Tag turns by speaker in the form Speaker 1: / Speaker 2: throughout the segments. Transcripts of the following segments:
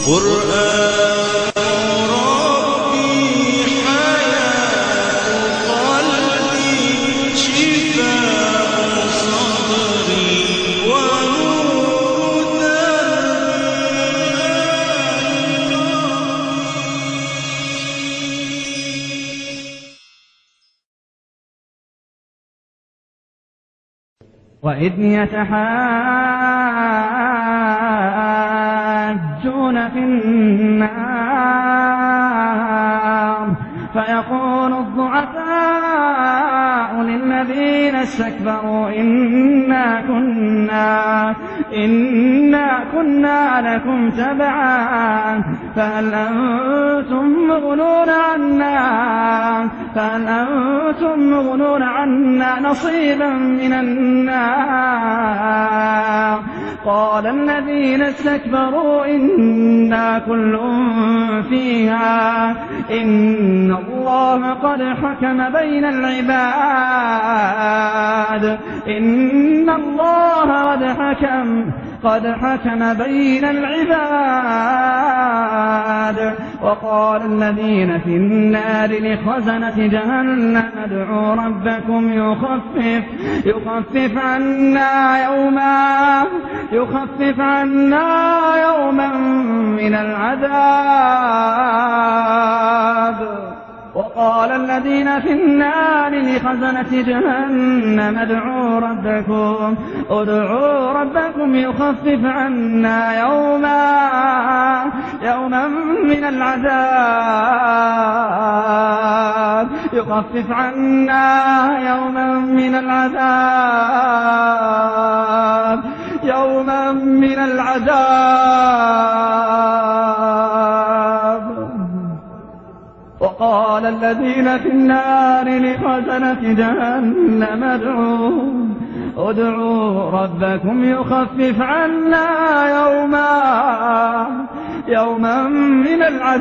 Speaker 1: قرآن ربي حياة قلبي شفاء صدري ونور دربي.
Speaker 2: وإذ يتحاجون في النار فيقول الضعفاء للذين استكبروا إنا كنا لكم تبعا فهل أنتم مغنون عنا نصيبا من النار. قال الذين استكبروا إنا كل فيها إن الله قد حكم بين العباد قد حكم بين العباد. وقال الذين في النار لخزنة جهنم ادعوا ربكم يخفف عنا يوما من العذاب. وقال الذين في النار لخزنة جهنم ادعوا ربكم يخفف عنا يوما من العذاب يوما من العذاب. وقال الذين في النار لخزنة جهنم ادعوا ربكم يخفف عنا يوما من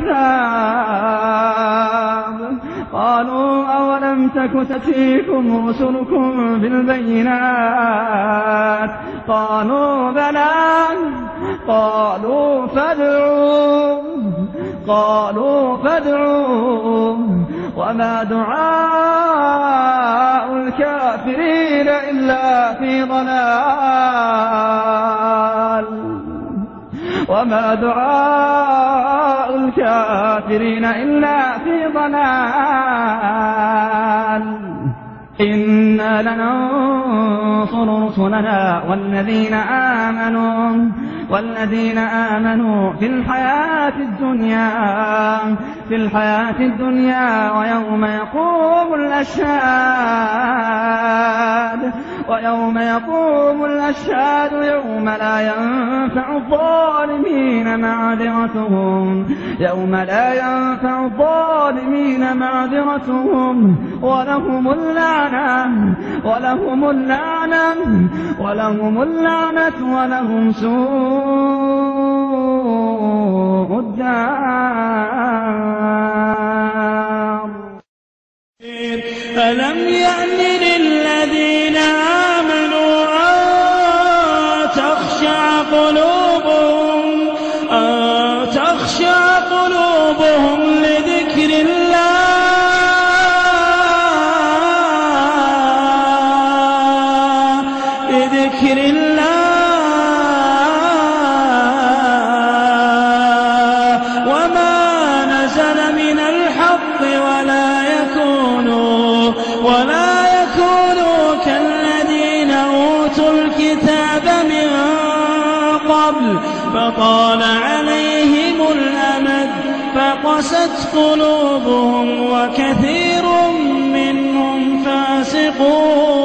Speaker 2: العذاب. قالوا أولم تك تأتيكم رسلكم بالبينات قالوا بلى قالوا فادعوا وما دعاء الكافرين إلا في ضلال. إنا لننصر رسلنا والذين آمنوا في الحياة الدنيا ويوم يقوم الأشهاد يوم لا ينفع الظالمين معذرتهم ولهم اللعنة ولهم سوء الدار.
Speaker 1: ألم يأن للذين آمنوا أن تخشع قلوبهم لذكر الله وما نزل من الحق ولا يكونوا كالذين أوتوا الكتاب من قبل فطال عليهم الأمد فقست قلوبهم وكثير منهم فاسقون.